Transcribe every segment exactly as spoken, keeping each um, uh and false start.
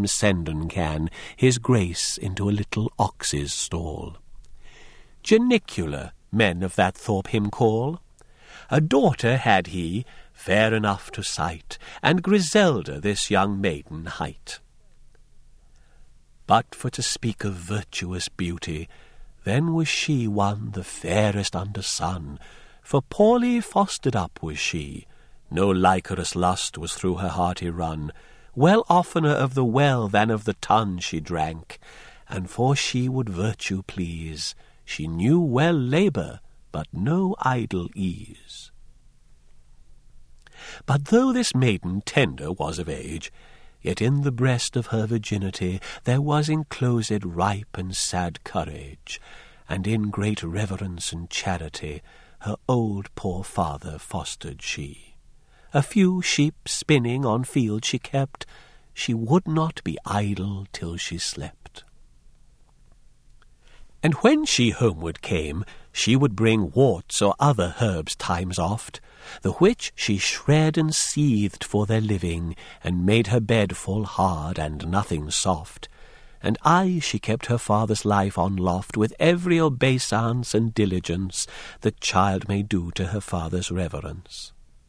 him senden can his grace into a little ox's stall. Genicular men of that thorp him call. A daughter had he, fair enough to sight, and Griselda this young maiden hight. But for to speak of virtuous beauty, then was she one the fairest under sun, for poorly fostered up was she, no likerous lust was through her hearty run, well oftener of the well than of the tun she drank, and for she would virtue please, she knew well labour, but no idle ease. But though this maiden tender was of age, yet in the breast of her virginity there was enclosed ripe and sad courage, and in great reverence and charity her old poor father fostered she. A few sheep spinning on field she kept, she would not be idle till she slept. And when she homeward came, she would bring worts or other herbs times oft, the which she shred and seethed for their living, and made her bed full hard and nothing soft. And aye she kept her father's life on loft with every obeisance and diligence the child may do to her father's reverence.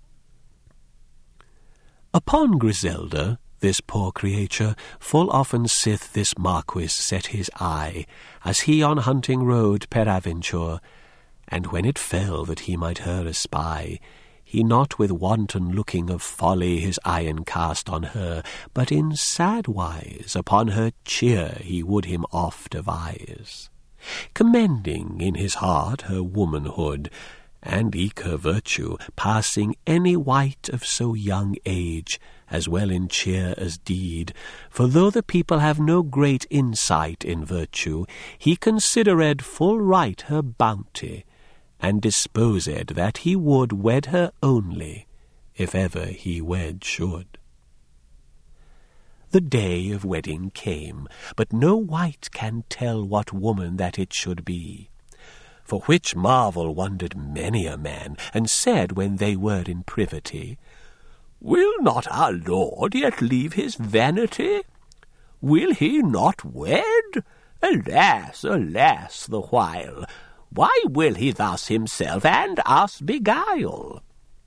Upon Griselda, this poor creature, full often sith this Marquis set his eye, as he on hunting rode peraventure, and when it fell that he might her espy, he not with wanton looking of folly his eyen cast on her, but in sad wise upon her cheer he would him oft devise, commending in his heart her womanhood, and eke her virtue, passing any wight of so young age, as well in cheer as deed. For though the people have no great insight in virtue, he considered full right her bounty, and disposed that he would wed her only, if ever he wed should. The day of wedding came, but no wight can tell what woman that it should be. For which marvel wondered many a man, and said when they were in privity, Will not our Lord yet leave his vanity? Will he not wed? Alas, alas, the while! Why will he thus himself and us beguile?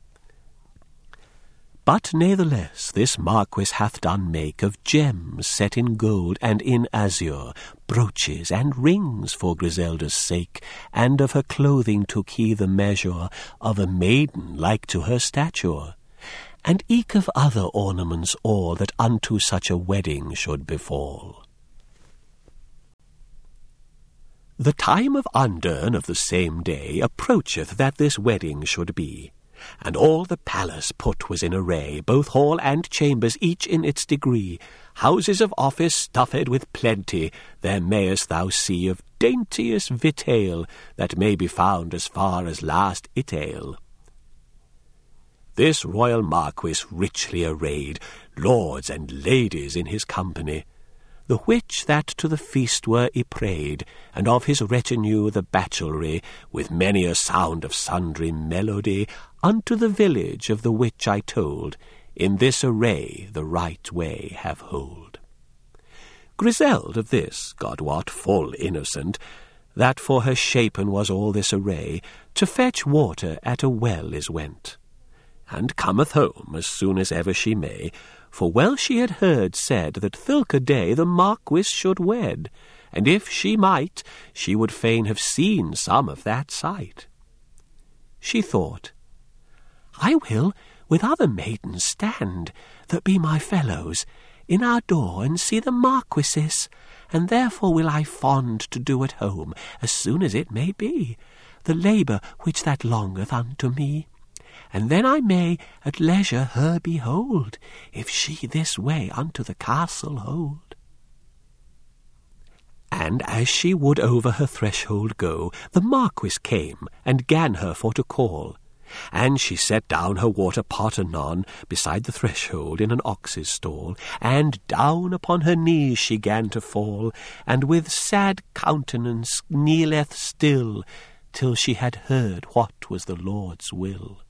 But natheless this Marquis hath done make of gems set in gold and in azure, brooches and rings for Griselda's sake, and of her clothing took he the measure of a maiden like to her stature, and eke of other ornaments all that unto such a wedding should befall. The time of undern of the same day approacheth that this wedding should be, and all the palace put was in array, both hall and chambers each in its degree, houses of office stuffed with plenty, there mayest thou see of daintiest victual that may be found as far as last Itale. This royal Marquis richly arrayed, lords and ladies in his company, the which that to the feast were y prayed, and of his retinue the bachelry, with many a sound of sundry melody, unto the village of the which I told, in this array the right way have hold. Griseld of this, God wot, full innocent, that for her shapen was all this array, to fetch water at a well is went, and cometh home as soon as ever she may, for well she had heard said that thilke day the Marquis should wed, and if she might, she would fain have seen some of that sight. She thought, I will with other maidens stand, that be my fellows, in our door, and see the Marquises, and therefore will I fond to do at home, as soon as it may be, the labour which that longeth unto me. And then I may at leisure her behold, if she this way unto the castle hold. And as she would over her threshold go, the Marquis came, and gan her for to call. And she set down her water pot anon beside the threshold in an ox's stall, and down upon her knees she gan to fall, and with sad countenance kneeleth still, till she had heard what was the Lord's will.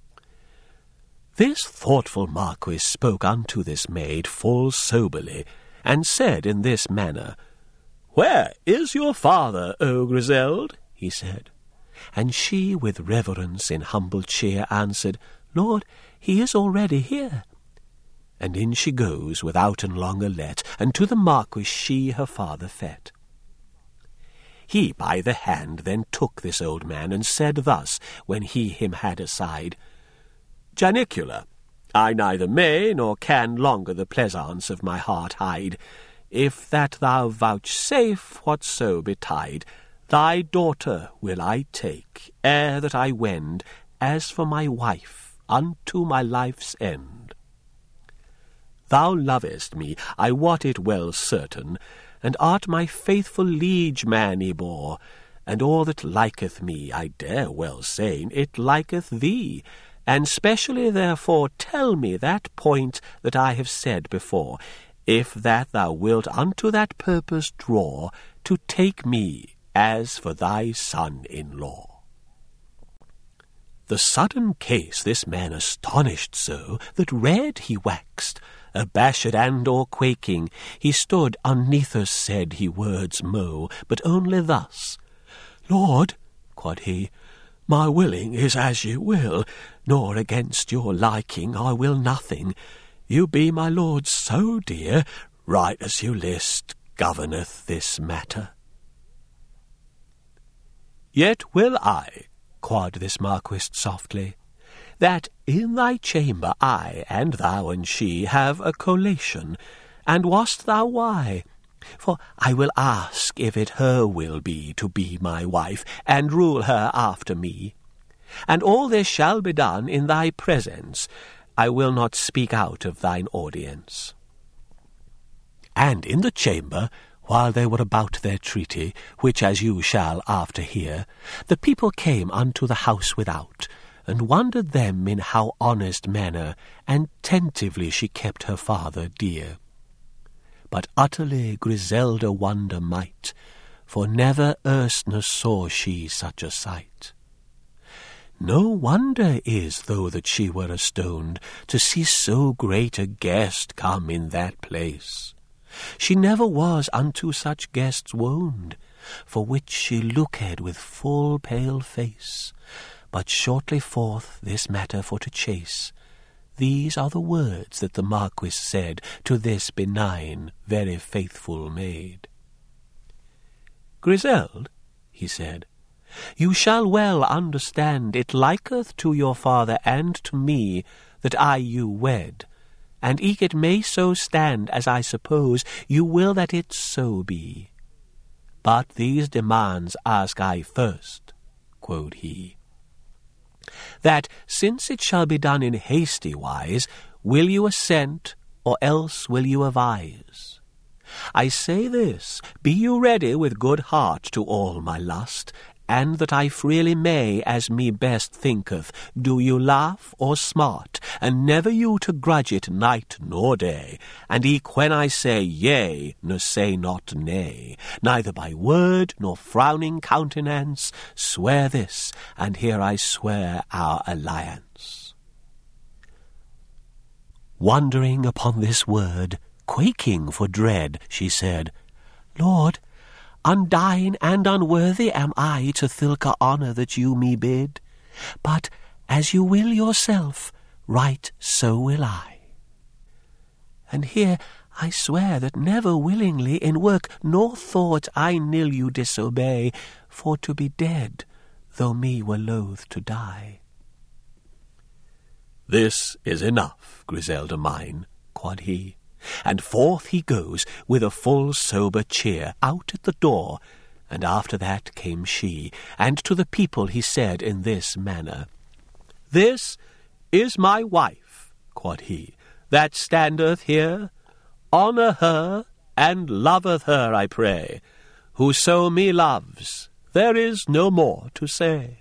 This thoughtful Marquis spoke unto this maid full soberly, and said in this manner, "Where is your father, O Griseld?" he said. And she, with reverence in humble cheer, answered, "Lord, he is already here." And in she goes withouten longer let, and to the Marquis she her father fet. He by the hand then took this old man, and said thus, when he him had aside, "Janicula, I neither may nor can longer the pleasance of my heart hide. If that thou vouchsafe whatso betide, thy daughter will I take, ere that I wend, as for my wife, unto my life's end. Thou lovest me, I wot it well certain, and art my faithful liege man, Ebor, and all that liketh me, I dare well say, it liketh thee, and specially therefore tell me that point that I have said before, if that thou wilt unto that purpose draw, to take me as for thy son-in-law." The sudden case this man astonished so, that red he waxed, abashed and or quaking, he stood unneither said he words mo, but only thus, "Lord," quod he, "my willing is as you will, nor against your liking I will nothing. You be my lord so dear, right as you list governeth this matter." "Yet will I," quod this Marquis softly, "that in thy chamber I and thou and she have a collation, and wast thou why? For I will ask if it her will be to be my wife, and rule her after me. And all this shall be done in thy presence. I will not speak out of thine audience." And in the chamber, while they were about their treaty, which as you shall after hear, the people came unto the house without, and wondered them in how honest manner and tentively she kept her father dear. But utterly Griselda wonder might, for never erstne saw she such a sight. No wonder is, though that she were astoned, to see so great a guest come in that place. She never was unto such guests woned, for which she looked with full pale face. But shortly forth this matter for to chase, these are the words that the Marquis said to this benign, very faithful maid. "Griseld," he said, "you shall well understand it liketh to your father and to me that I you wed, and eke it may so stand as I suppose you will that it so be. But these demands ask I first," quod he, "that, since it shall be done in hasty wise, will you assent, or else will you avise? I say this, be you ready with good heart to all my lust, and that I freely may, as me best thinketh, do you laugh or smart, and never you to grudge it night nor day, and eke when I say yea, ne say not nay, neither by word nor frowning countenance, swear this, and here I swear our alliance." Wondering upon this word, quaking for dread, she said, "Lord, undying and unworthy am I to thilke honour that you me bid, but as you will yourself, right so will I. And here I swear that never willingly in work nor thought I nil you disobey, for to be dead, though me were loath to die." "This is enough, Griselda mine," quod he. And forth he goes with a full sober cheer out at the door, and after that came she, and to the people he said in this manner, "This is my wife," quod he, "that standeth here. Honour her, and loveth her, I pray. Whoso me loves, there is no more to say."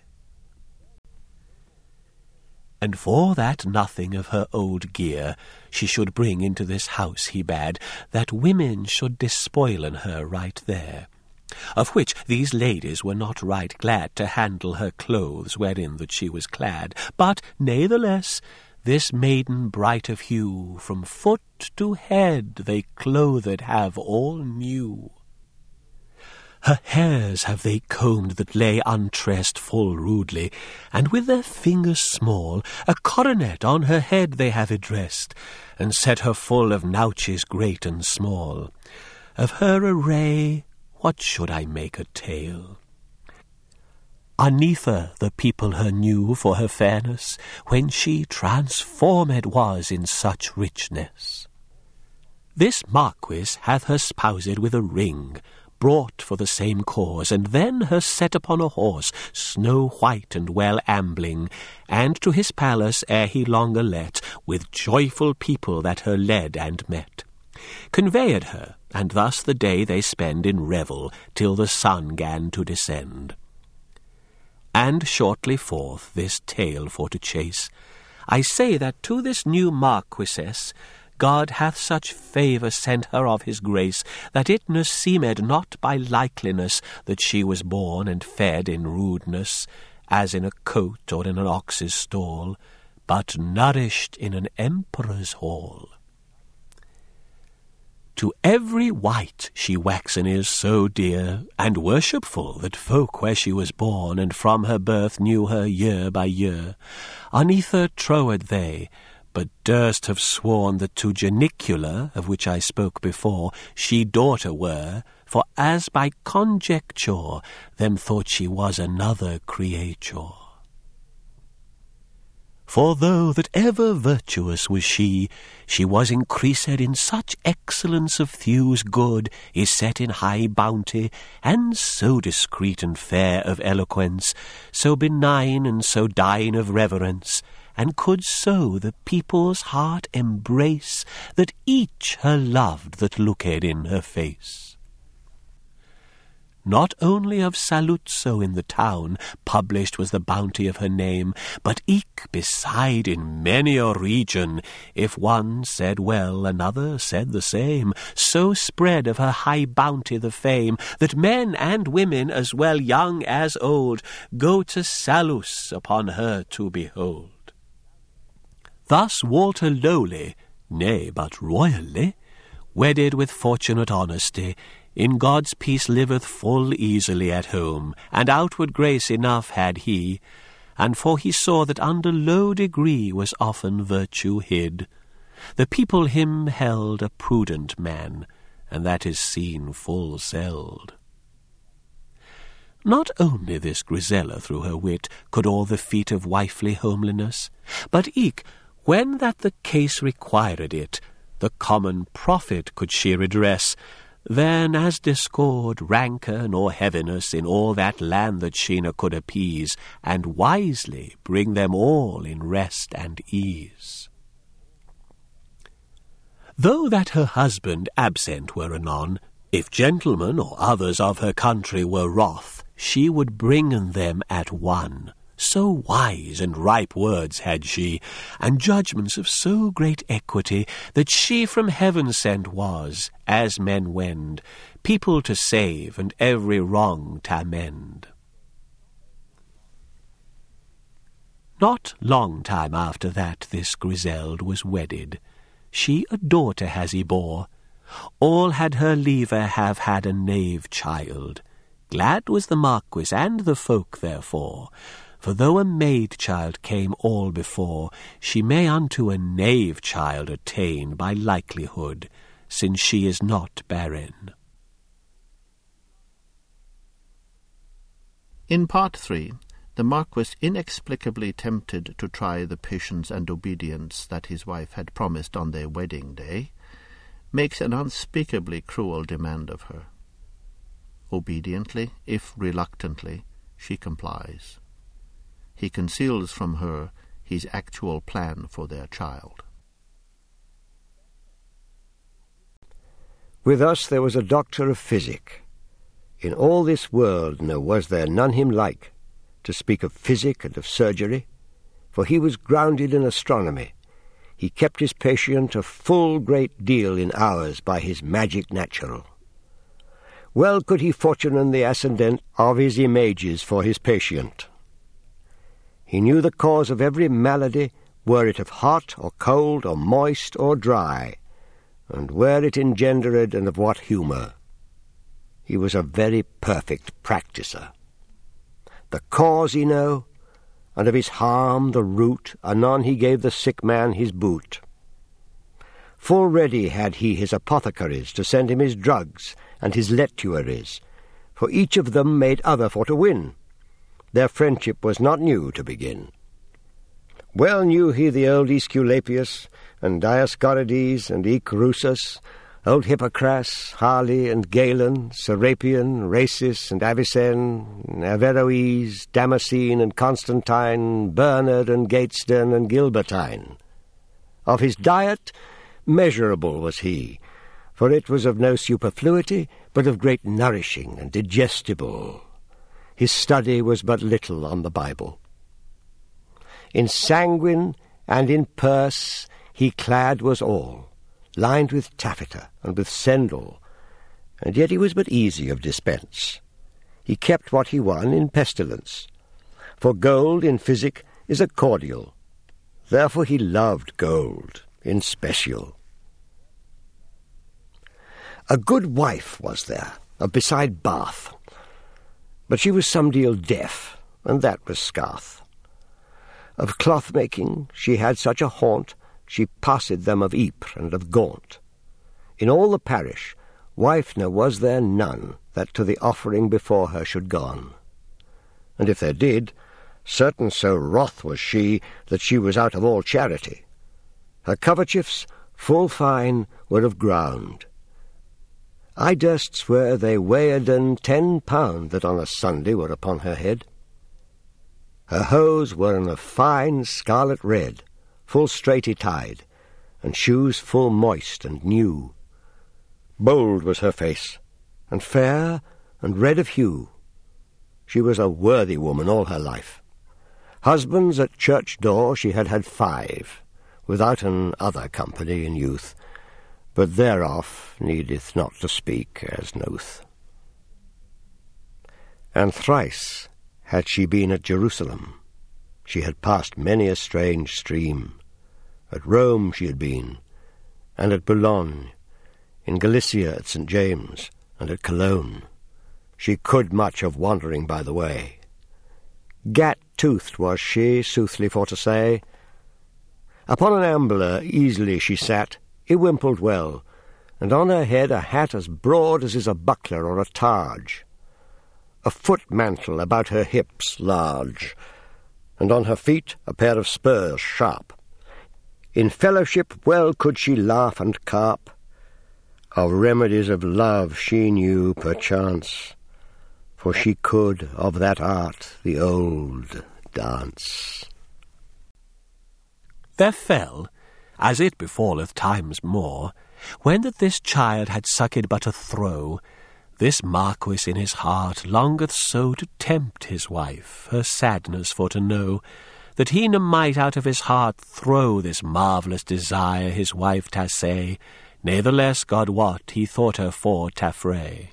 And for that nothing of her old gear she should bring into this house he bade, that women should despoilen her right there. Of which these ladies were not right glad to handle her clothes wherein that she was clad, but natheless this maiden bright of hue, from foot to head they clothed have all new. Her hairs have they combed that lay untressed full rudely, and with their fingers small a coronet on her head they have addressed, and set her full of nouches great and small. Of her array what should I make a tale? Unnether the people her knew for her fairness, when she transformed was in such richness. This Marquis hath her spoused with a ring, brought for the same cause, and then her set upon a horse, snow-white and well ambling, and to his palace ere he longer let, with joyful people that her led and met. Conveyed her, and thus the day they spend in revel, till the sun gan to descend. And shortly forth this tale for to chase, I say that to this new Marquisess God hath such favour sent her of his grace, that it ne seemed not by likeliness that she was born and fed in rudeness, as in a cote or in an ox's stall, but nourished in an emperor's hall. To every wight she waxen is so dear and worshipful, that folk where she was born and from her birth knew her year by year. Unnether trowed they, but durst have sworn that to Janicula, of which I spoke before, she daughter were, for as by conjecture them thought she was another creature. For though that ever virtuous was she, she was increased in such excellence of thews good, is set in high bounty, and so discreet and fair of eloquence, so benign and so dine of reverence, and could so the people's heart embrace, that each her loved that looked in her face. Not only of Saluzzo in the town published was the bounty of her name, but eke beside in many a region, if one said well, another said the same, so spread of her high bounty the fame, that men and women, as well young as old, go to Salus upon her to behold. Thus Walter lowly, nay, but royally, wedded with fortunate honesty, in God's peace liveth full easily at home, and outward grace enough had he, and for he saw that under low degree was often virtue hid. The people him held a prudent man, and that is seen full seld. Not only this Grizella through her wit could all the feat of wifely homeliness, but eke, when that the case required it, the common profit could she redress, then as discord, rancour, nor heaviness in all that land that she ne could appease, and wisely bring them all in rest and ease. Though that her husband absent were anon, if gentlemen or others of her country were wroth, she would bring them at one. So wise and ripe words had she, and judgments of so great equity, that she from heaven sent was, as men wend, people to save and every wrong t'amend. Not long time after that this Griseld was wedded. She a daughter has he bore. All had her lever have had a knave child. Glad was the Marquis and the folk therefore, for though a maid-child came all before, she may unto a knave-child attain by likelihood, since she is not barren. In part three, the Marquis, inexplicably tempted to try the patience and obedience that his wife had promised on their wedding day, makes an unspeakably cruel demand of her. Obediently, if reluctantly, she complies. He conceals from her his actual plan for their child. With us there was a doctor of physic. In all this world no was there none him like, to speak of physic and of surgery, for he was grounded in astronomy. He kept his patient a full great deal in hours by his magic natural. Well could he fortunen the ascendant of his images for his patient. He knew the cause of every malady, were it of hot or cold or moist or dry, and where it engendered and of what humour. He was a very perfect practiser. The cause he know, and of his harm the root, anon he gave the sick man his boot. Full ready had he his apothecaries to send him his drugs and his letuaries, for each of them made other for to win. Their friendship was not new to begin. Well knew he the old Aesculapius, and Dioscorides, and Icrusus, old Hippocras, Harley, and Galen, Serapion, Rhasis, and Avicenne, Averroes, Damascene, and Constantine, Bernard, and Gatesden, and Gilbertine. Of his diet measurable was he, for it was of no superfluity, but of great nourishing and digestible. His study was but little on the Bible. In sanguine and in purse he clad was all, lined with taffeta and with sendal, and yet he was but easy of dispense. He kept what he won in pestilence, for gold in physic is a cordial. Therefore he loved gold in special. A good wife was there, of beside Bath, but she was some deal deaf, and that was scarth. Of cloth-making she had such a haunt, she passed them of Ypres and of Gaunt. In all the parish, wifener was there none that to the offering before her should gone. And if there did, certain so wroth was she that she was out of all charity. Her coverchiefs, full fine, were of ground. I durst swear they weigheden ten pound that on a Sunday were upon her head. Her hose were in a fine scarlet red, full straightly tied, and shoes full moist and new. Bold was her face, and fair, and red of hue. She was a worthy woman all her life. Husbands at church door she had had five, without an other company in youth, but thereof needeth not to speak as nouth. And thrice had she been at Jerusalem. She had passed many a strange stream. At Rome she had been, and at Boulogne, in Galicia at Saint James, and at Cologne. She could much of wandering by the way. Gat-toothed was she, soothly for to say. Upon an ambler easily she sat, y-wimpled well, and on her head a hat as broad as is a buckler or a targe. A foot-mantle about her hips large, and on her feet a pair of spurs sharp. In fellowship well could she laugh and carp. Of remedies of love she knew perchance, for she could of that art the old dance. There fell, as it befalleth times more, when that this child had sucked but a throw, this Marquis in his heart longeth so to tempt his wife, her sadness for to know, that he ne might out of his heart throw this marvellous desire his wife ta say, natheless God wot he thought her for ta fray.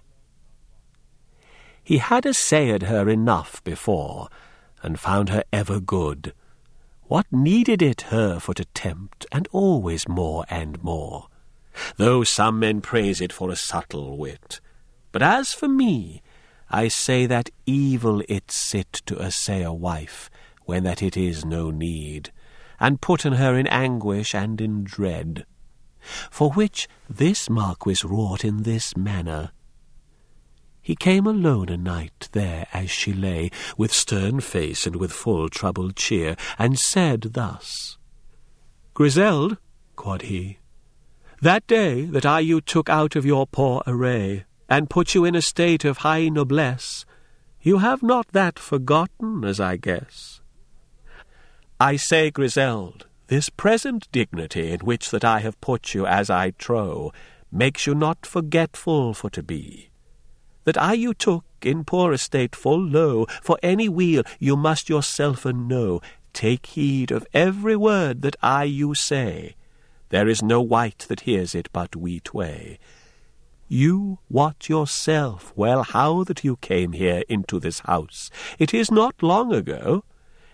He had assayed her enough before, and found her ever good. What needed it her for to tempt, and always more and more? Though some men praise it for a subtle wit. But as for me, I say that evil it sit to assay a wife, when that it is no need, and putten her in anguish and in dread. For which this Marquis wrought in this manner. He came alone a night there as she lay, with stern face and with full troubled cheer, and said thus, Griseld, quod he, that day that I you took out of your poor array, and put you in a state of high noblesse, you have not that forgotten, as I guess. I say, Griseld, this present dignity in which that I have put you, as I trow, makes you not forgetful for to be. That I you took in poor estate full low, for any weal you must yourself know. Take heed of every word that I you say. There is no wight that hears it but we tway. You wot yourself well how that you came here into this house. It is not long ago,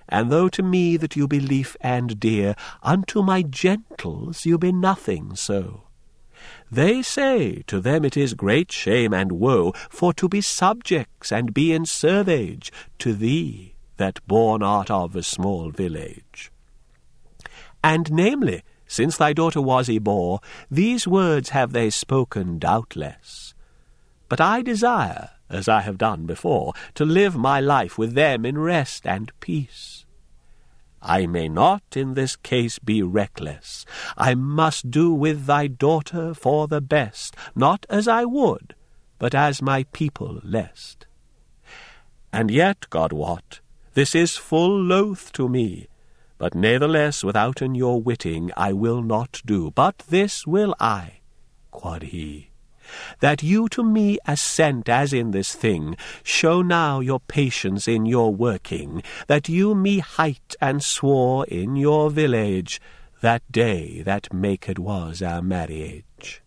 And though to me that you be lief and dear, unto my gentles you be nothing so. They say to them it is great shame and woe for to be subjects and be in servage to thee, that born art of a small village. And namely, since thy daughter was y-bore, these words have they spoken doubtless. But I desire, as I have done before, to live my life with them in rest and peace. I may not in this case be reckless. I must do with thy daughter for the best, not as I would, but as my people lest. And yet, God wot, this is full loath to me, but natheless withouten your witting I will not do, but this will I, quod he, that you to me assent as in this thing, show now your patience in your working, that you me hight and swore in your village, that day that maked was our marriage.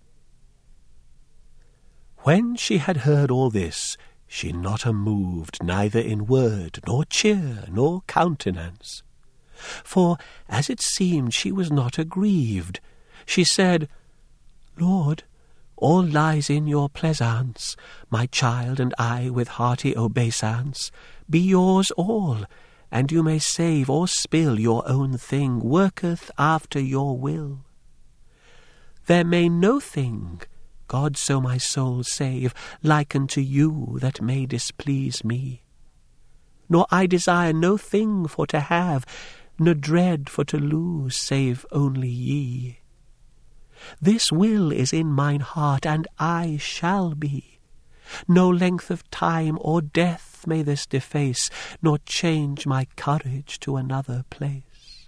When she had heard all this, she not a moved neither in word, nor cheer, nor countenance. For, as it seemed, she was not aggrieved. She said, Lord, all lies in your pleasance. My child and I with hearty obeisance be yours all, and you may save or spill your own thing worketh after your will. There may no thing, God so my soul save, like unto you that may displease me. Nor I desire no thing for to have, nor dread for to lose, save only ye. This will is in mine heart, and I shall be. No length of time or death may this deface, nor change my courage to another place.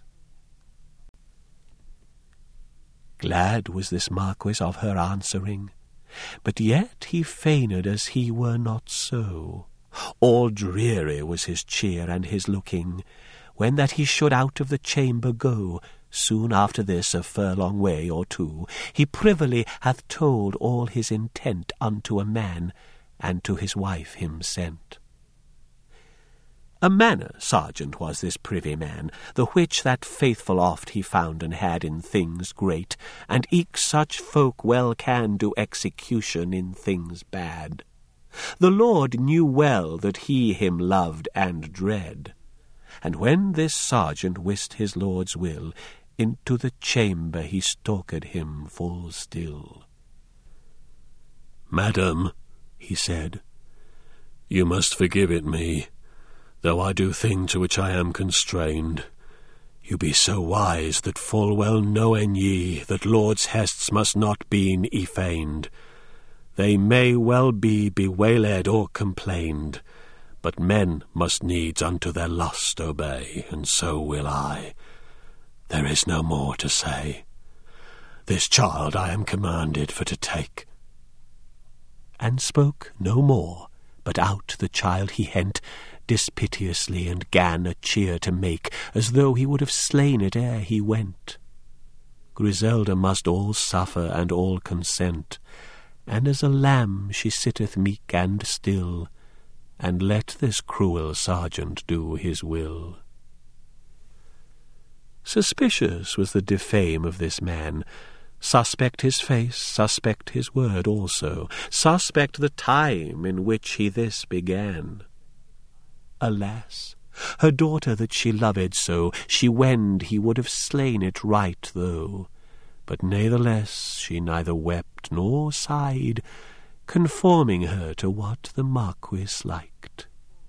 Glad was this Marquis of her answering, but yet he feigned as he were not so. All dreary was his cheer and his looking, when that he should out of the chamber go. Soon after this, a furlong way or two, he privily hath told all his intent unto a man, and to his wife him sent. A manner sergeant was this privy man, the which that faithful oft he found and had in things great, and eke such folk well can do execution in things bad. The Lord knew well that he him loved and dread, and when this sergeant wist his lord's will, into the chamber he stalked him full still. Madam, he said, you must forgive it me, though I do thing to which I am constrained. You be so wise that full well knowen ye that lords' hests must not be y-feigned. They may well be bewailed or complained, but men must needs unto their lust obey, and so will I. There is no more to say. This child I am commanded for to take. And spoke no more, but out the child he hent, dispiteously, and gan a cheer to make, as though he would have slain it ere he went. Griselda must all suffer and all consent, and as a lamb she sitteth meek and still, and let this cruel sergeant do his will. Suspicious was the defame of this man. Suspect his face, suspect his word also, suspect the time in which he this began. Alas, her daughter that she loved so, she wend he would have slain it right though, but natheless she neither wept nor sighed, conforming her to what the Marquis liked.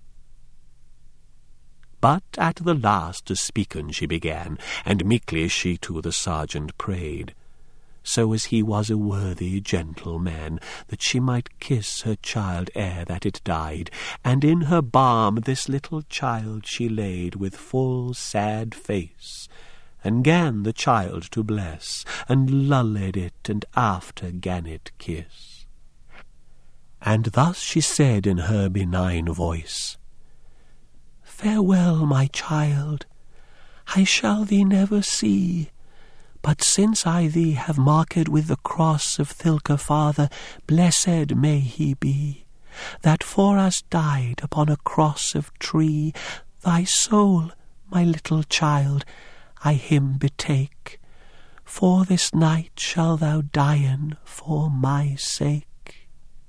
But at the last to speaken she began, and meekly she to the sergeant prayed, so as he was a worthy gentle man, that she might kiss her child ere that it died, and in her balm this little child she laid with full sad face, and gan the child to bless, and lulled it, and after gan it kiss. And thus she said in her benign voice, Farewell, my child, I shall thee never see, but since I thee have marked with the cross of Thilke father, blessed may he be, that for us died upon a cross of tree, thy soul my little child, I him betake, for this night shall thou dien for my sake.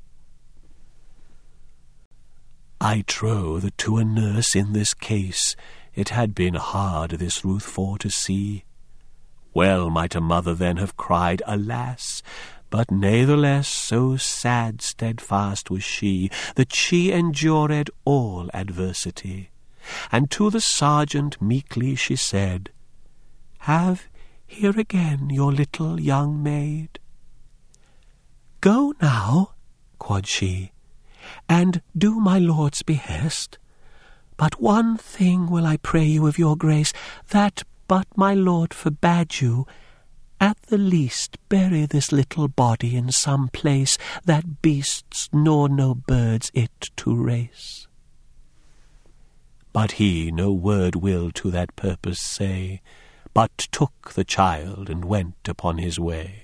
I trow that to a nurse in this case it had been hard this ruth for to see. Well might a mother then have cried, alas! But natheless so sad steadfast was she, that she endured all adversity. And to the sergeant meekly she said, Have here again your little young maid. Go now, quod she, and do my lord's behest. But one thing will I pray you of your grace, that but my lord forbade you, at the least bury this little body in some place that beasts nor no birds it to race. But he no word will to that purpose say, but took the child and went upon his way.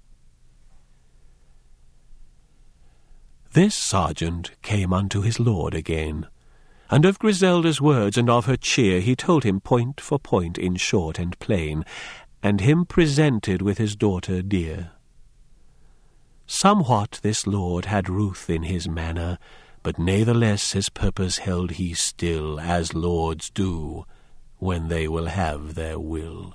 This sergeant came unto his lord again, and of Griselda's words and of her cheer he told him point for point in short and plain, and him presented with his daughter dear. Somewhat this lord had ruth in his manner, but natheless his purpose held he still, as lords do, when they will have their will.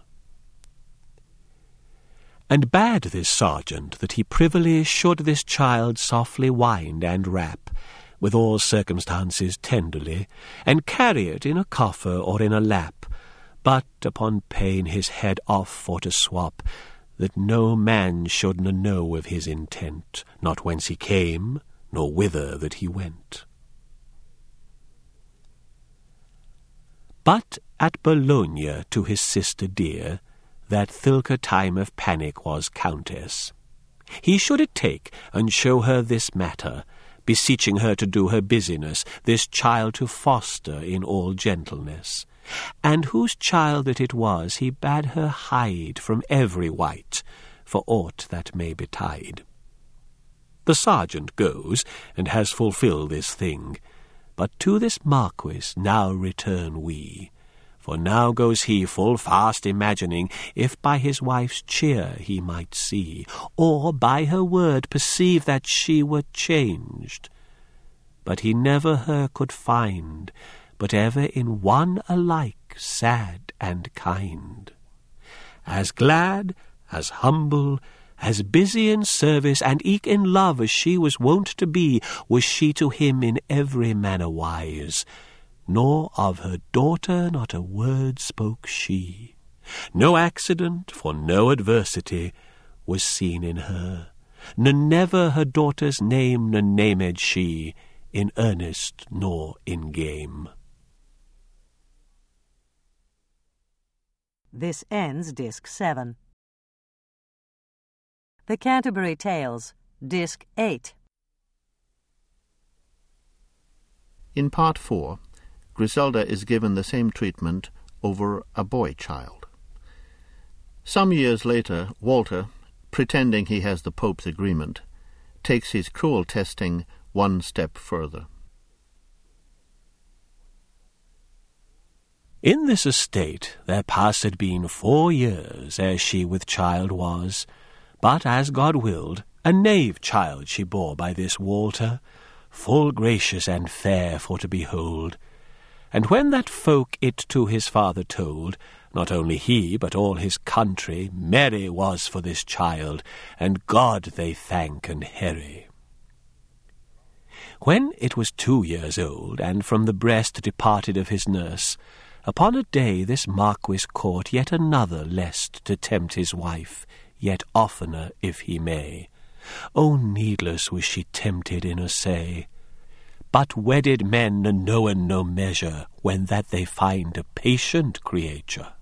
And bade this sergeant that he privily should this child softly wind and wrap, with all circumstances tenderly, and carry it in a coffer or in a lap, but upon pain his head off for to swap, that no man should n know of his intent, not whence he came, nor whither that he went. But at Bologna to his sister dear, that thilke time of panic was countess, he should it take and show her this matter, beseeching her to do her business, this child to foster in all gentleness. And whose child that it was he bade her hide from every wight, for aught that may betide. The sergeant goes, and has fulfilled this thing, but to this Marquis now return we, for now goes he full fast imagining, if by his wife's cheer he might see, or by her word perceive that she were changed. But he never her could find, but ever in one alike sad and kind. As glad, as humble, as busy in service, and eke in love as she was wont to be, was she to him in every manner wise. Nor of her daughter not a word spoke she. No accident, for no adversity, was seen in her, ne never her daughter's name ne named she, in earnest nor in game. This ends Disc seven. The Canterbury Tales, Disc eight. In Part four, Griselda is given the same treatment over a boy-child. Some years later, Walter, pretending he has the Pope's agreement, takes his cruel testing one step further. In this estate there passed been four years ere she with child was, but as God willed, a knave child she bore by this Walter, full gracious and fair for to behold. And when that folk it to his father told, not only he, but all his country, merry was for this child, and God they thank and herry. When it was two years old, and from the breast departed of his nurse, upon a day this Marquis caught yet another lest to tempt his wife, yet oftener if he may. O needless was she tempted in a say, but wedded men knowen no measure, when that they find a patient creature.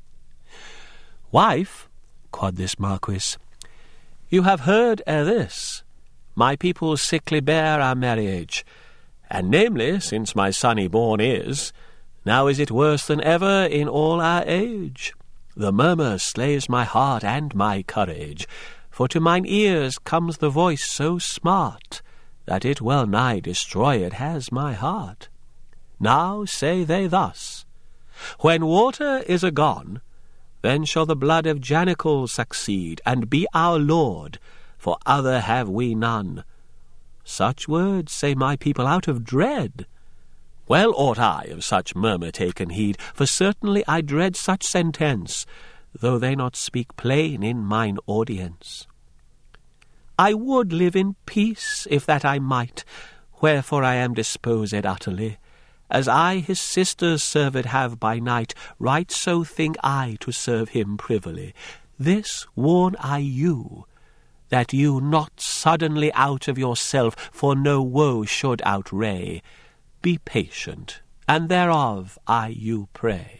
Wife, quod this Marquis, you have heard ere this, my people sickly bear our marriage, and namely, since my sonny born is, now is it worse than ever in all our age. The murmur slays my heart and my courage, for to mine ears comes the voice so smart, that it well nigh destroyed has my heart. Now say they thus, When water is agone, then shall the blood of Janicle succeed, and be our lord, for other have we none. Such words say my people out of dread. Well ought I of such murmur taken heed, for certainly I dread such sentence, though they not speak plain in mine audience. I would live in peace, if that I might, wherefore I am disposed utterly. As I his sister's served have by night, right so think I to serve him privily. This warn I you, that you not suddenly out of yourself for no woe should outray. Be patient, and thereof I you pray.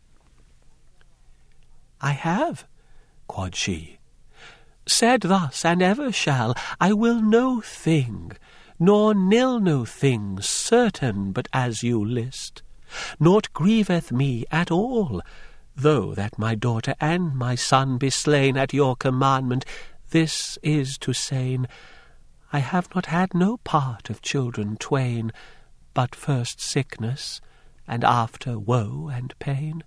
I have, quod she, said thus, and ever shall. I will no thing, nor nill no thing certain but as you list. Naught grieveth me at all, though that my daughter and my son be slain at your commandment. This is to sayn, I have not had no part of children twain, but first sickness, and after woe and pain.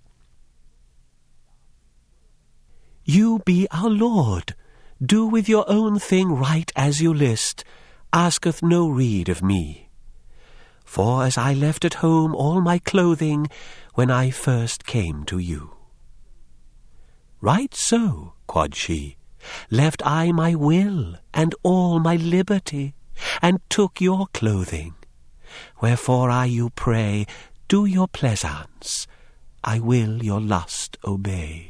You be our lord, do with your own thing right as you list, asketh no rede of me. For as I left at home all my clothing when I first came to you. Right so, quod she, left I my will and all my liberty, and took your clothing. Wherefore I you pray, do your pleasance, I will your lust obey.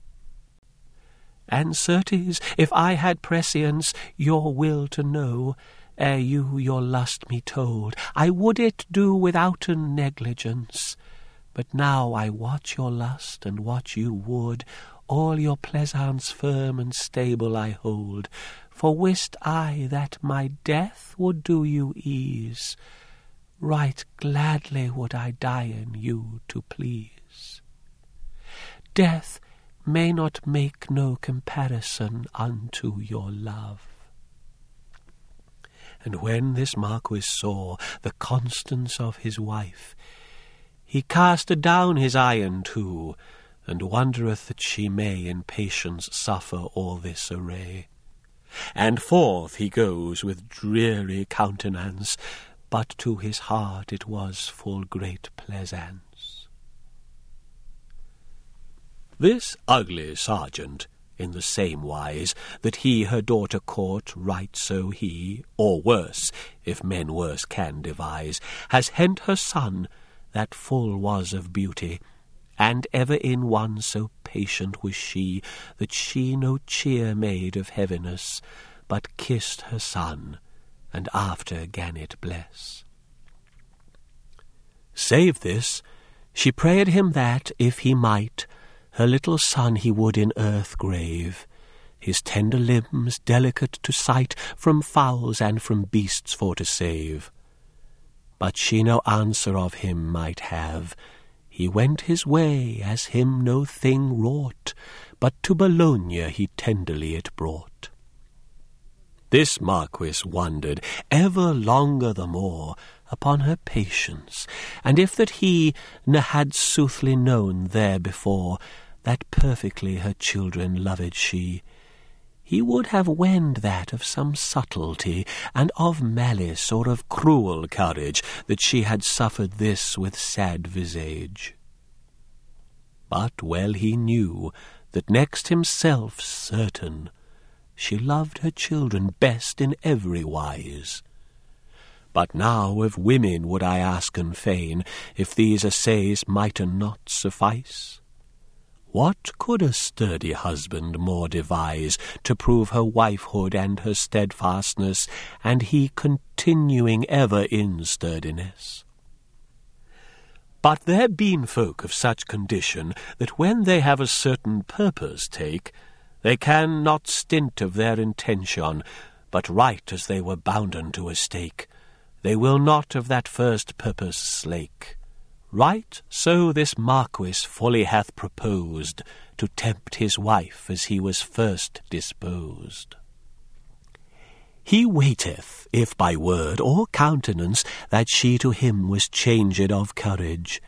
And certes, if I had prescience your will to know, ere you your lust me told, I would it do withouten negligence. But now I watch your lust, and what you would, all your pleasance firm and stable I hold. For wist I that my death would do you ease, right gladly would I die in you to please. Death may not make no comparison unto your love. And when this Marquis saw the constance of his wife, he cast down his iron too, and wondereth that she may in patience suffer all this array. And forth he goes with dreary countenance, but to his heart it was full great pleasance. This ugly sergeant, in the same wise that he her daughter caught, right so he, or worse, if men worse can devise, has hent her son, that full was of beauty, and ever in one so patient was she, that she no cheer made of heaviness, but kissed her son, and after gan it bless. Save this, she prayed him that, if he might, her little son he would in earth grave, his tender limbs delicate to sight, from fowls and from beasts for to save. But she no answer of him might have. He went his way, as him no thing wrought, but to Bologna he tenderly it brought. This Marquis wondered ever longer the more upon her patience, and if that he ne had soothly known there before that perfectly her children loved she, he would have wend that of some subtlety, and of malice, or of cruel courage, that she had suffered this with sad visage. But well he knew that next himself certain, she loved her children best in every wise. But now of women would I asken fain, if these assays mighten not suffice. What could a sturdy husband more devise to prove her wifehood and her steadfastness, and he continuing ever in sturdiness? But there been folk of such condition, that when they have a certain purpose take, they can not stint of their intention, but right as they were bounden to a stake, they will not of that first purpose slake. Right so this Marquis fully hath proposed to tempt his wife as he was first disposed. He waiteth, if by word or countenance, that she to him was changed of courage,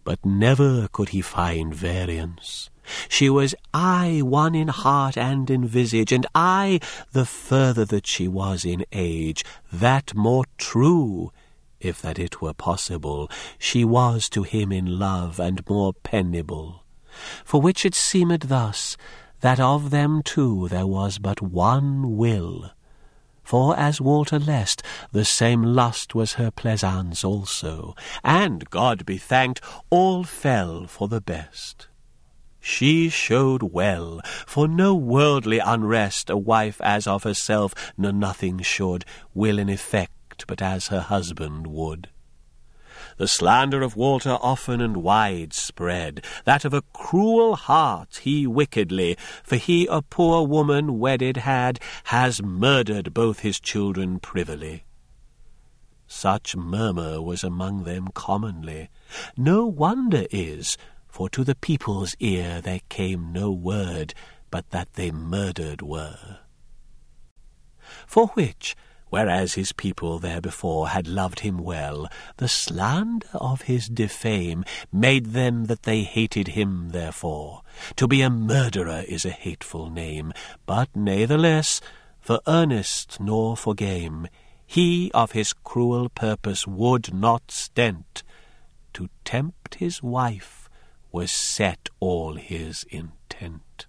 but never could he find variance. She was aye one in heart and in visage, and aye, the further that she was in age, that more true, if that it were possible, she was to him in love, and more penible. For which it seemed thus, that of them two there was but one will. For as Walter lest, the same lust was her pleasance also, and, God be thanked, all fell for the best. She showed well, for no worldly unrest a wife as of herself no nothing should will in effect but as her husband would. The slander of Walter often and wide spread, that of a cruel heart he wickedly, for he a poor woman wedded had, has murdered both his children privily. Such murmur was among them commonly. No wonder is, for to the people's ear there came no word, but that they murdered were. For which, whereas his people therebefore had loved him well, the slander of his defame made them that they hated him therefore. To be a murderer is a hateful name, but natheless, for earnest nor for game, he of his cruel purpose would not stent. To tempt his wife was set all his intent.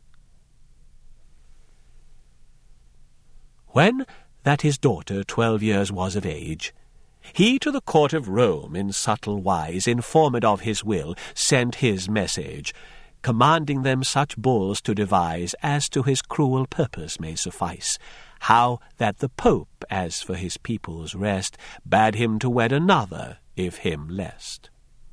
When that his daughter twelve years was of age, he to the court of Rome in subtle wise, informed of his will, sent his message, commanding them such bulls to devise as to his cruel purpose may suffice, how that the Pope, as for his people's rest, bade him to wed another, if him lest.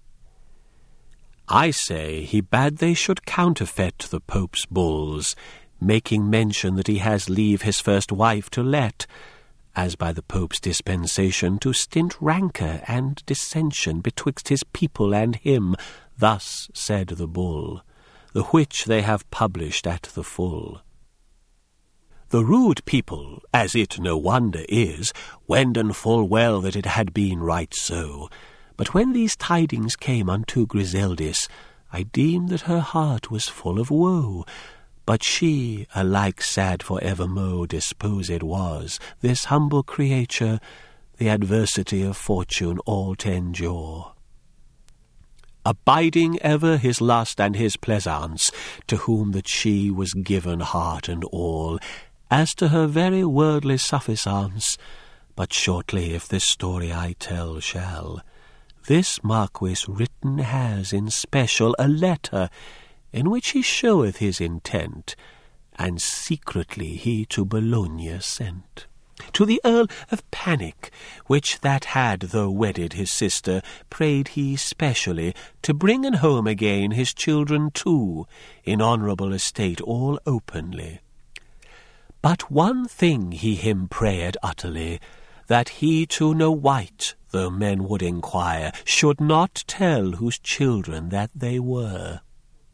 I say he bade they should counterfeit the Pope's bulls, making mention that he has leave his first wife to let, as by the Pope's dispensation to stint rancour and dissension betwixt his people and him. Thus said the bull, the which they have published at the full. The rude people, as it no wonder is, wenden full well that it had been right so. But when these tidings came unto Griseldis, I deemed that her heart was full of woe. But she, alike sad for evermo disposed was, this humble creature, the adversity of fortune all to endure. Abiding ever his lust and his pleasance, to whom that she was given heart and all, as to her very worldly sufficance. But shortly, if this story I tell shall, this Marquis written has in special a letter, in which he showeth his intent, and secretly he to Bologna sent. To the Earl of Panic, which that had, though wedded his sister, prayed he specially to bring and home again his children too, in honourable estate all openly. But one thing he him prayed utterly, that he to no wight, though men would inquire, should not tell whose children that they were.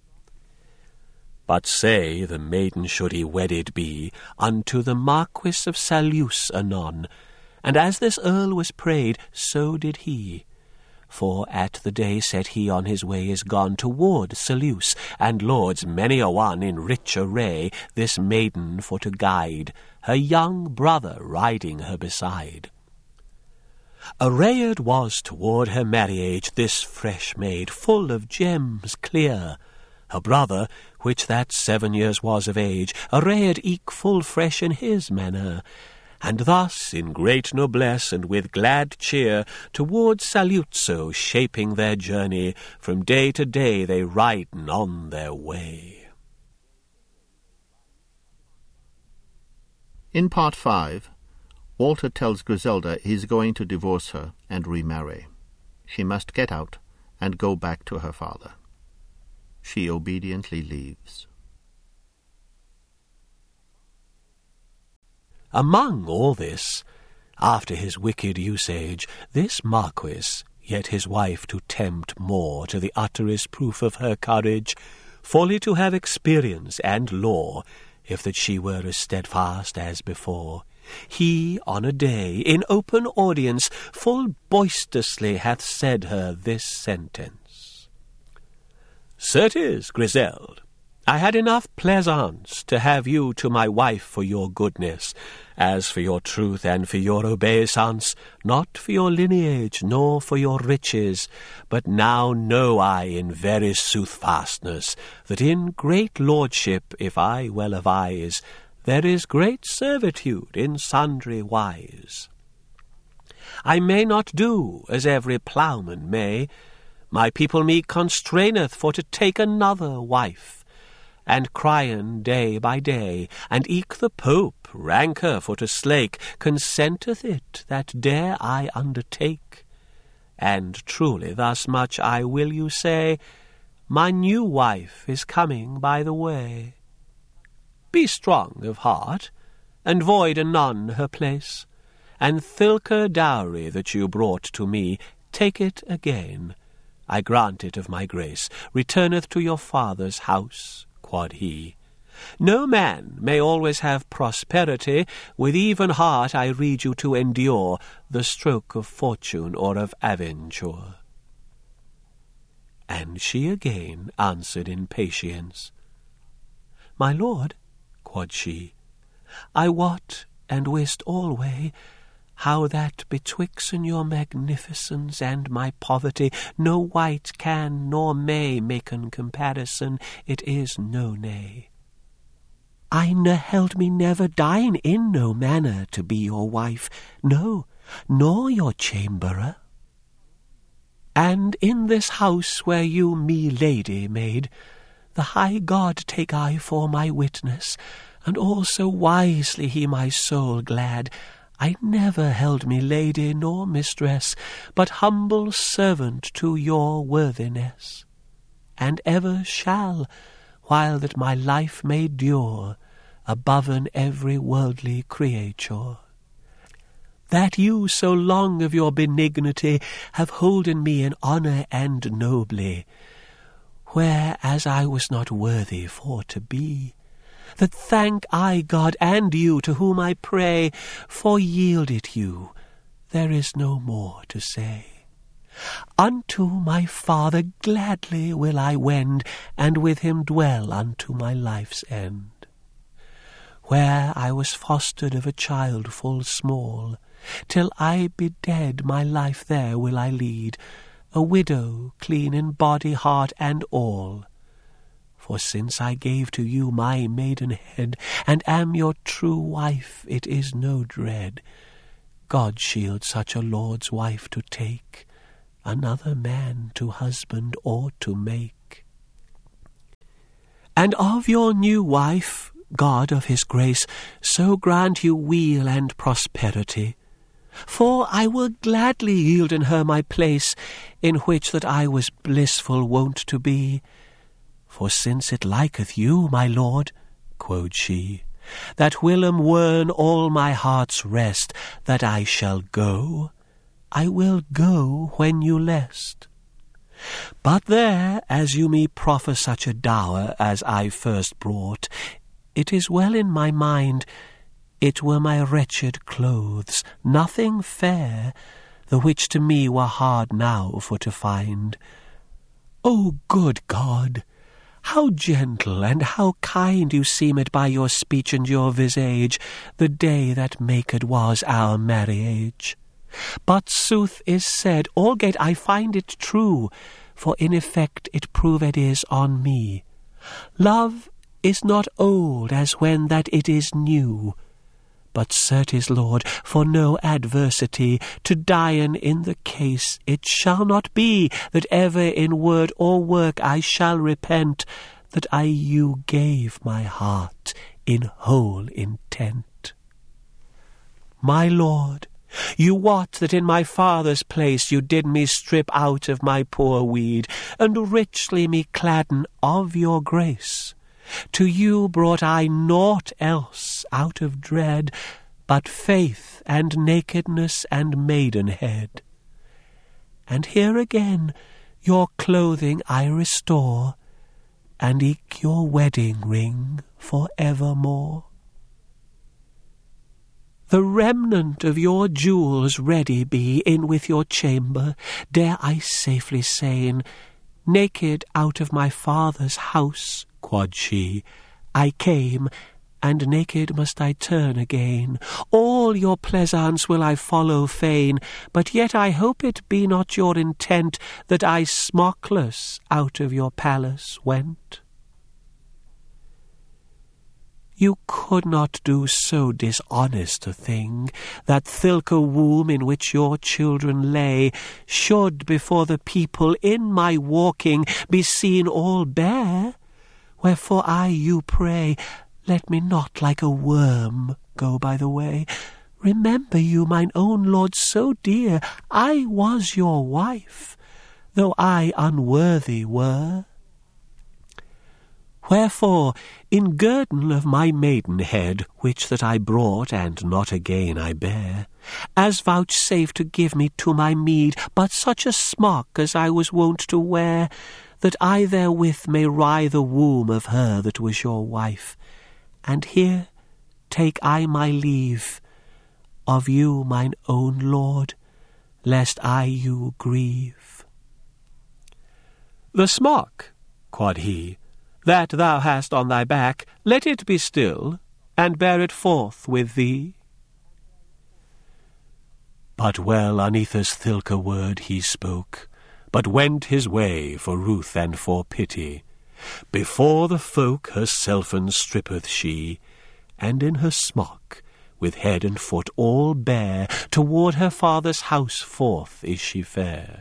But say the maiden should he wedded be unto the Marquis of Saluce anon, and as this earl was prayed, so did he. For at the day set he on his way is gone toward Saluce, and lords many a one in rich array this maiden for to guide, her young brother riding her beside. Arrayed was toward her marriage this fresh maid, full of gems clear. Her brother, which that seven years was of age, arrayed eke full fresh in his manner. And thus, in great noblesse and with glad cheer, toward Saluzzo shaping their journey, from day to day they riden on their way. In part five, Walter tells Griselda he is going to divorce her and remarry. She must get out and go back to her father. She obediently leaves. Among all this, after his wicked usage, this Marquis, yet his wife to tempt more to the utterest proof of her courage, fully to have experience and law, if that she were as steadfast as before, he on a day, in open audience, full boisterously hath said her this sentence. Certes, Griseld, I had enough pleasance to have you to my wife for your goodness, as for your truth and for your obeisance, not for your lineage, nor for your riches. But now know I in very soothfastness, that in great lordship, if I well avise, there is great servitude in sundry wise. I may not do as every ploughman may. My people me constraineth for to take another wife, and cryen day by day, and eke the Pope, rancour for to slake, consenteth it that dare I undertake. And truly thus much I will you say, my new wife is coming by the way. Be strong of heart, and void anon her place, and thilke dowry that you brought to me, take it again. I grant it of my grace, returneth to your father's house, quod he. No man may always have prosperity, with even heart I rede you to endure the stroke of fortune or of aventure. And she again answered in patience, My lord, quod she, I wot and wist alway how that betwixt your magnificence and my poverty no wight can nor may maken comparison, it is no nay. I ne held me never dine in no manner to be your wife, no, nor your chamberer. And in this house where you me lady made, the high God take I for my witness, and also wisely he my soul glad, I never held me lady nor mistress, but humble servant to your worthiness, and ever shall, while that my life may dure, aboven every worldly creature. That you so long of your benignity have holden me in honour and nobly, where as I was not worthy for to be, that thank I God and you to whom I pray, for yield it you, there is no more to say. Unto my father gladly will I wend, and with him dwell unto my life's end. Where I was fostered of a child full small, till I be dead my life there will I lead, a widow clean in body, heart, and all. For since I gave to you my maidenhead, and am your true wife, it is no dread, God shield such a lord's wife to take, another man to husband or to make. And of your new wife, God of his grace, so grant you weal and prosperity. For I will gladly yield in her my place, in which that I was blissful wont to be. For since it liketh you, my lord, quod she, that whilom wern all my heart's rest, that I shall go, I will go when you lest. But there, as you me proffer such a dower as I first brought, it is well in my mind, it were my wretched clothes, nothing fair, the which to me were hard now for to find. O good God! How gentle and how kind you seemed by your speech and your visage, the day that maked was our marriage. But sooth is said, algate I find it true, for in effect it proved is on me. Love is not old as when that it is new, but certes, Lord, for no adversity, to dien in the case, it shall not be that ever in word or work I shall repent that I you gave my heart in whole intent. My Lord, you wot that in my father's place you did me strip out of my poor weed, and richly me cladden of your grace. To you brought I naught else out of dread, but faith and nakedness and maidenhead. And here again your clothing I restore, and eke your wedding ring for evermore. The remnant of your jewels ready be in with your chamber, dare I safely sayn, Naked out of my father's house, quod she, I came, and naked must I turn again. All your pleasance will I follow fain, but yet I hope it be not your intent that I smockless out of your palace went. You could not do so dishonest a thing, that thilke womb in which your children lay should before the people in my walking be seen all bare. Wherefore I you pray, let me not like a worm go by the way. Remember you, mine own lord so dear, I was your wife, though I unworthy were. Wherefore, in guerdon of my maidenhead, which that I brought, and not again I bear, as vouchsafe to give me to my meed but such a smock as I was wont to wear, that I therewith may wry the womb of her that was your wife. And here take I my leave of you, mine own lord, lest I you grieve. The smock, quod he, that thou hast on thy back, let it be still, and bear it forth with thee. But well uneath us thilke word he spoke, but went his way for ruth and for pity. Before the folk herselfen strippeth she, and in her smock, with head and foot all bare, toward her father's house forth is she fair.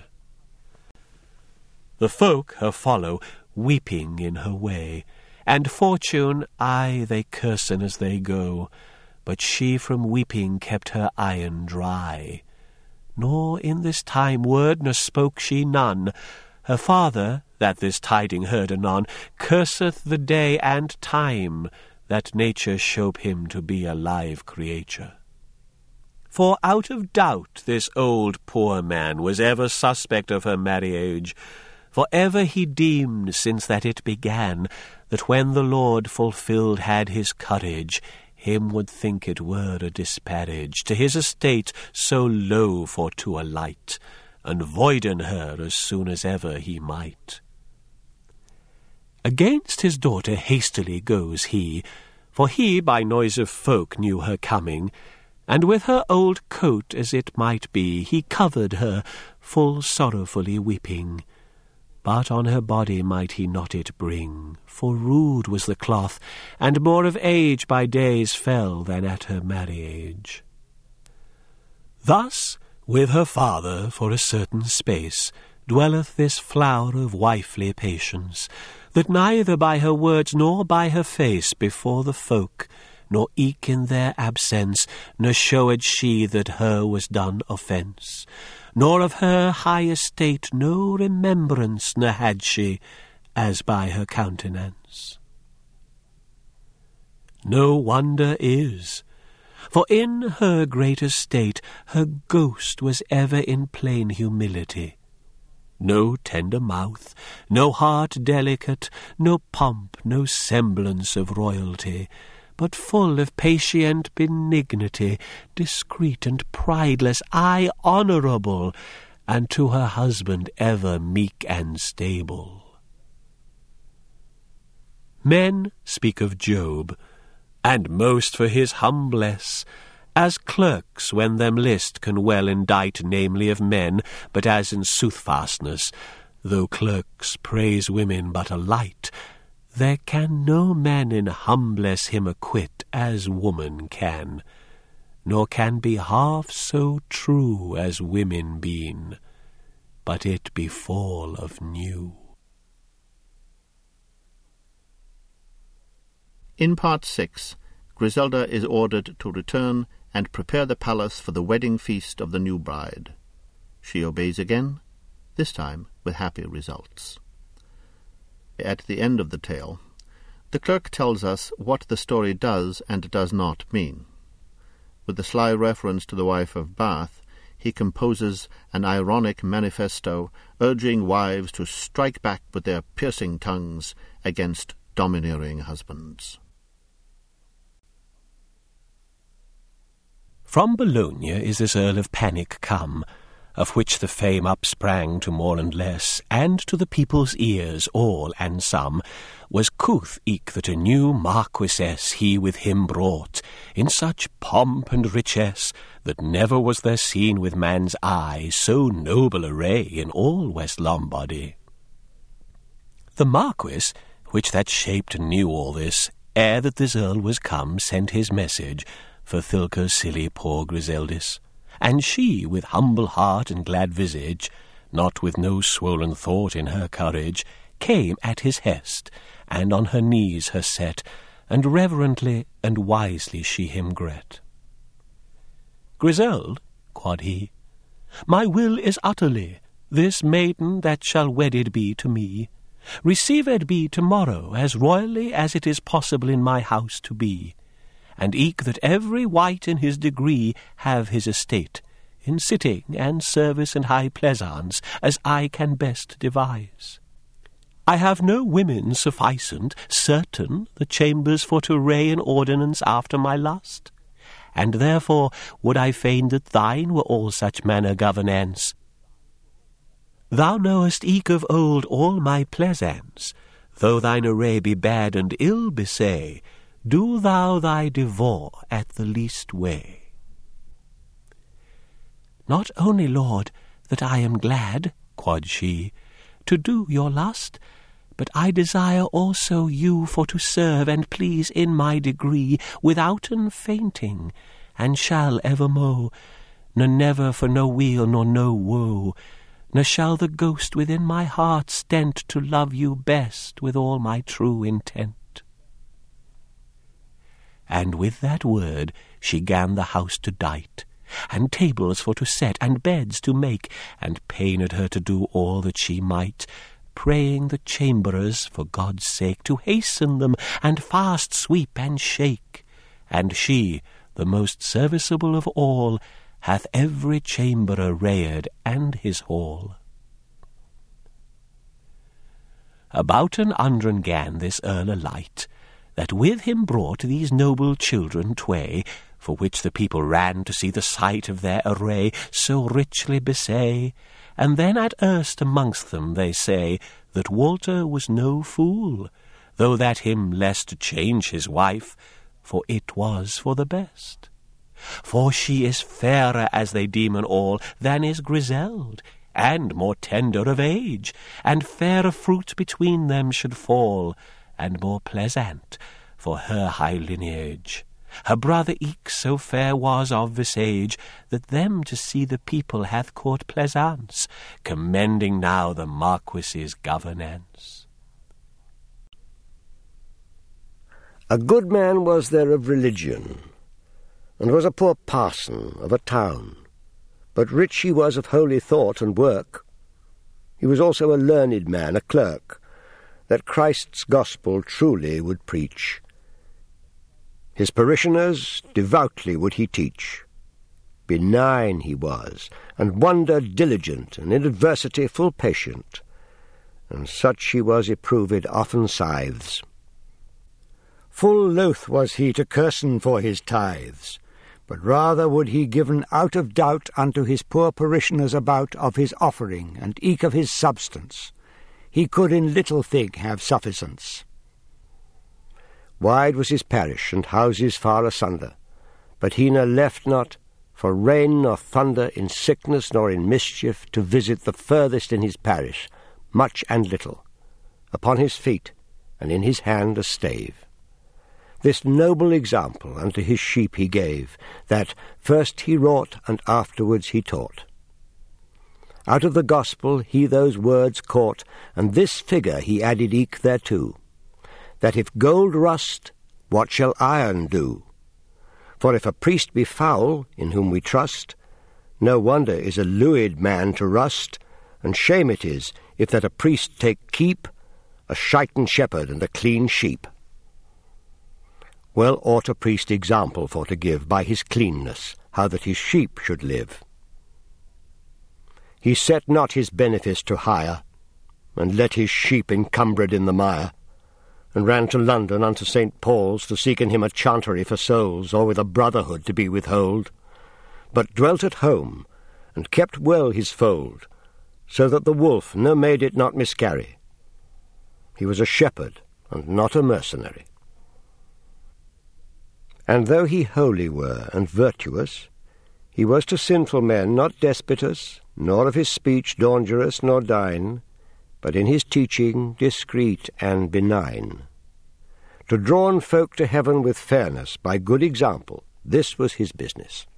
The folk her follow, weeping in her way, and fortune, aye, they cursen as they go, but she from weeping kept her eyen dry. Nor in this time word nor spoke she none. Her father, that this tiding heard anon, curseth the day and time that nature showed him to be a live creature. For out of doubt this old poor man was ever suspect of her marriage, for ever he deemed, since that it began, that when the Lord fulfilled had his courage, him would think it were a disparage to his estate so low for to alight, and voiden her as soon as ever he might. Against his daughter hastily goes he, for he by noise of folk knew her coming, and with her old coat, as it might be, he covered her, full sorrowfully weeping. But on her body might he not it bring, for rude was the cloth, and more of age by days fell than at her marriage. Thus, with her father for a certain space, dwelleth this flower of wifely patience, that neither by her words nor by her face before the folk, nor eke in their absence, nor showed she that her was done offence, nor of her high estate no remembrance ne had she, as by her countenance. No wonder is, for in her great estate her ghost was ever in plain humility. No tender mouth, no heart delicate, no pomp, no semblance of royalty, but full of patient benignity, discreet and prideless, aye, honourable, and to her husband ever meek and stable. Men speak of Job, and most for his humbless, as clerks when them list can well indite namely of men, but as in soothfastness, though clerks praise women but a light, there can no man in humbless him acquit as woman can, nor can be half so true as women been, but it befall of new. In part six, Griselda is ordered to return and prepare the palace for the wedding feast of the new bride. She obeys again, this time with happy results. At the end of the tale, the clerk tells us what the story does and does not mean. With a sly reference to the wife of Bath, he composes an ironic manifesto urging wives to strike back with their piercing tongues against domineering husbands. From Bologna is this Earl of Panic come, of which the fame upsprang to more and less, and to the people's ears all and some, was couth eke that a new marquisess he with him brought, in such pomp and richess, that never was there seen with man's eye so noble array in all West Lombardy. The Marquis, which that shaped and knew all this, ere that this earl was come, sent his message for Thilke's silly poor Griseldis. And she, with humble heart and glad visage, not with no swollen thought in her courage, came at his hest, and on her knees her set, and reverently and wisely she him gret. Griseld, quod he, my will is utterly, this maiden that shall wedded be to me, received be to-morrow as royally as it is possible in my house to be, and eke that every wight in his degree have his estate, in sitting and service and high pleasance, as I can best devise. I have no women sufficient, certain, the chambers for to array an ordinance after my lust, and therefore would I fain that thine were all such manner governance. Thou knowest eke of old all my pleasance, though thine array be bad and ill besay, do thou thy devour at the least way. Not only, lord, that I am glad, quod she, to do your lust, but I desire also you for to serve and please in my degree, withouten fainting, and shall evermo, nor never for no weal nor no woe, nor shall the ghost within my heart stent to love you best with all my true intent. And with that word she gan the house to dight, and tables for to set, and beds to make, and pained her to do all that she might, praying the chamberers, for God's sake, to hasten them, and fast sweep and shake. And she, the most serviceable of all, hath every chamber arrayed and his hall. Abouten undren gan this earl alight, that with him brought these noble children tway, for which the people ran to see the sight of their array so richly besay. And then at erst amongst them they say that Walter was no fool, though that him lest to change his wife, for it was for the best. For she is fairer, as they deemen all, than is Griseld, and more tender of age, and fairer fruit between them should fall, and more pleasant for her high lineage. Her brother eke so fair was of visage, that them to see the people hath caught pleasance, commending now the Marquis's governance. A good man was there of religion, and was a poor parson of a town, but rich he was of holy thought and work. He was also a learned man, a clerk, that Christ's gospel truly would preach. His parishioners devoutly would he teach. Benign he was, and wonder diligent, and in adversity full patient, and such he was y proved often scythes. Full loath was he to cursen for his tithes, but rather would he given out of doubt unto his poor parishioners about of his offering, and eke of his substance. He could in little thing have sufficence. Wide was his parish, and houses far asunder, but he ne left not, for rain nor thunder, in sickness nor in mischief, to visit the furthest in his parish, much and little, upon his feet, and in his hand a stave. This noble example unto his sheep he gave, that first he wrought, and afterwards he taught. Out of the gospel he those words caught, and this figure he added eke thereto, that if gold rust, what shall iron do? For if a priest be foul, in whom we trust, no wonder is a lewed man to rust, and shame it is, if that a priest take keep, a shiten shepherd and a clean sheep. Well ought a priest example for to give by his cleanness, how that his sheep should live. He set not his benefice to hire, and let his sheep encumbered in the mire, and ran to London unto Saint Paul's to seek in him a chantery for souls, or with a brotherhood to be withhold, but dwelt at home, and kept well his fold, so that the wolf no made it not miscarry. He was a shepherd, and not a mercenary. And though he holy were, and virtuous, he was to sinful men not despotous, nor of his speech dangerous nor dine, but in his teaching discreet and benign. To draw folk to heaven with fairness by good example, this was his business.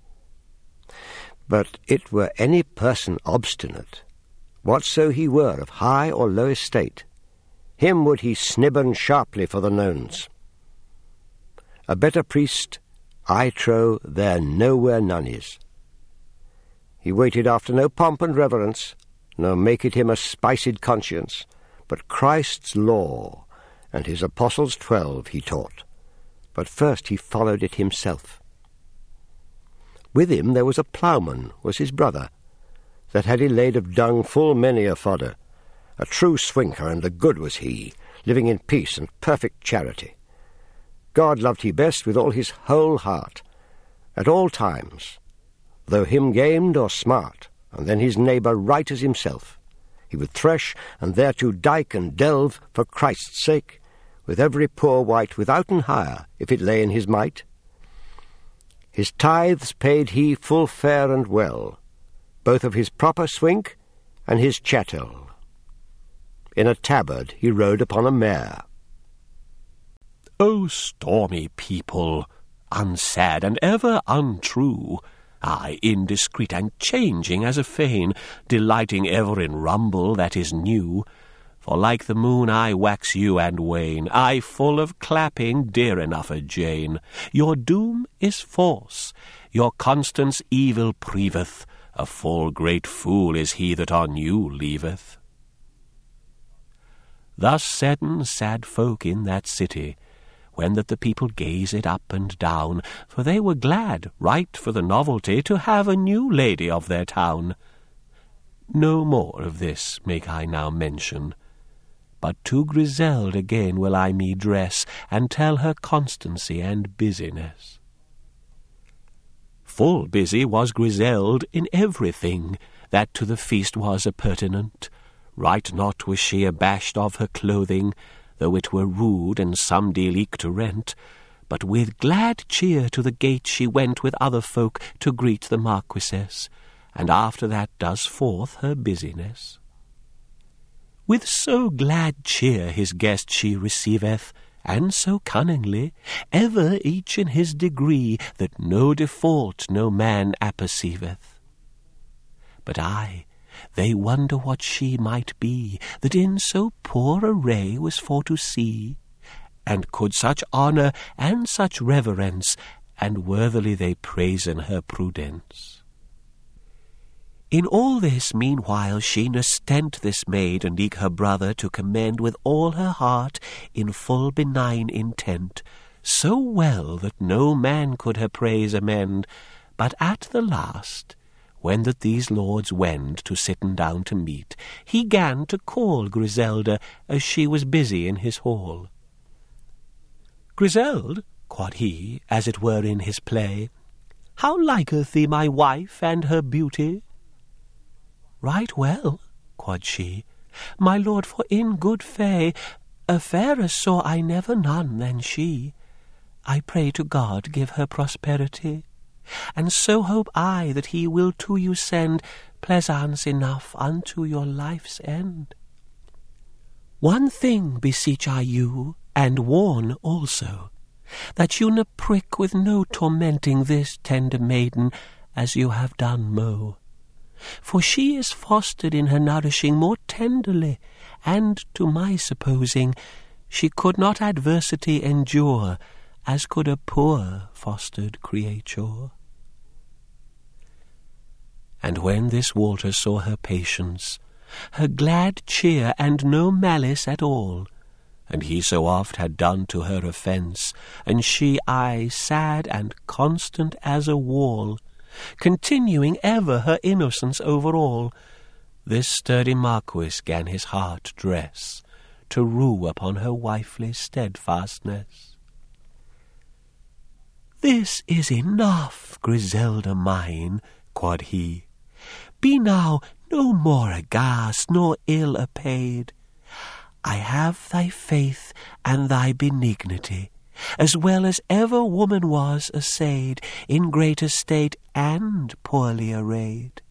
But it were any person obstinate, whatso he were of high or low estate, him would he snibben sharply for the nones. A better priest, I trow, there nowhere none is. He waited after no pomp and reverence, nor make it him a spiced conscience, but Christ's law, and his apostles twelve he taught. But first he followed it himself. With him there was a ploughman, was his brother, that had he laid of dung full many a fodder. A true swinker and a good was he, living in peace and perfect charity. God loved he best with all his whole heart, at all times, though him gamed or smart, and then his neighbour right as himself. He would thresh, and thereto dike and delve, for Christ's sake, with every poor wight withouten hire, if it lay in his might. His tithes paid he full fair and well, both of his proper swink and his chattel. In a tabard he rode upon a mare. O stormy people, unsad and ever untrue, aye, indiscreet and changing as a fane, delighting ever in rumble that is new, for like the moon I wax you and wane, I full of clapping, dear enough a Jane. Your doom is false, your constance evil preveth, a full great fool is he that on you leaveth. Thus saiden sad folk in that city, when that the people gazed up and down, for they were glad, right for the novelty, to have a new lady of their town. No more of this make I now mention, but to Griseld again will I me dress, and tell her constancy and business. Full busy was Griseld in everything that to the feast was appurtenant. Right not was she abashed of her clothing, though it were rude and some deal eke to rent, but with glad cheer to the gate she went with other folk to greet the Marquisess, and after that does forth her business. With so glad cheer his guest she receiveth, and so cunningly, ever each in his degree, that no default no man apperceiveth. But I, they wonder what she might be, that in so poor array was for to see, and could such honour and such reverence, and worthily they praisen her prudence. In all this meanwhile she ne stent this maid and eke her brother to commend with all her heart in full benign intent, so well that no man could her praise amend, but at the last, when that these lords wend to sitten down to meat, he gan to call Griselda, as she was busy in his hall. "Griseld," quod he, as it were in his play, "how liketh thee my wife and her beauty?" "Right well," quod she, "my lord, for in good fay, a fairer saw I never none than she. I pray to God give her prosperity, and so hope I that he will to you send pleasance enough unto your life's end. One thing beseech I you, and warn also, that you ne prick with no tormenting this tender maiden, as you have done Mo. For she is fostered in her nourishing more tenderly, and, to my supposing, she could not adversity endure, as could a poor fostered creature." And when this Walter saw her patience, her glad cheer, and no malice at all, and he so oft had done to her offence, and she aye sad and constant as a wall, continuing ever her innocence over all, this sturdy Marquis gan his heart dress, to rue upon her wifely steadfastness. "This is enough, Griselda mine," quod he, be now no more aghast nor ill apaid. I have thy faith and thy benignity, as well as ever woman was assayed, in great estate and poorly arrayed.